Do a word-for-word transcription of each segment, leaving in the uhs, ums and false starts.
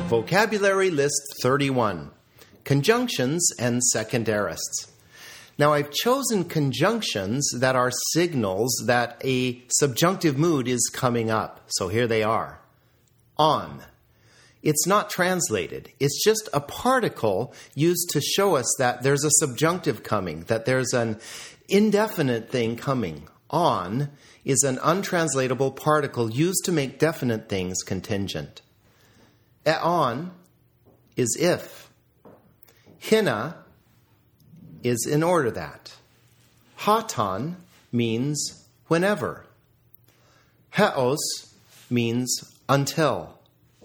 Vocabulary List thirty-one. Conjunctions and second aorists. Now, I've chosen conjunctions that are signals that a subjunctive mood is coming up. So here they are. On. It's not translated. It's just a particle used to show us that there's a subjunctive coming, that there's an indefinite thing coming. On is an untranslatable particle used to make definite things contingent. On is if. Hina is in order that. Hatan means whenever. Heos means until.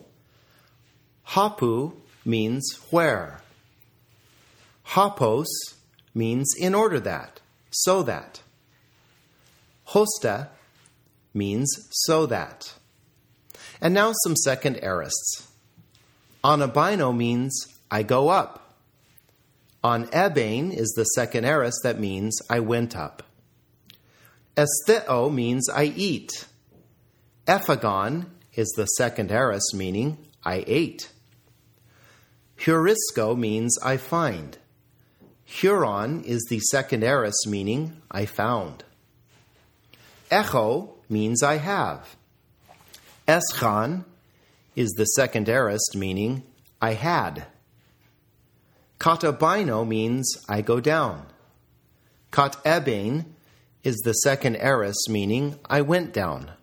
Hapu means where. Hapos means in order that, so that. Hosta means so that. And now some second aorists. Anabino means I go up. On ebein is the second aorist that means I went up. Estheo means I eat. Ephagon is the second aorist meaning I ate. Heurisco means I find. Huron is the second aorist meaning I found. Echo means I have. Eschan is the second aorist meaning I had. Katabino means I go down. Kat ebein is the second aorist meaning I went down.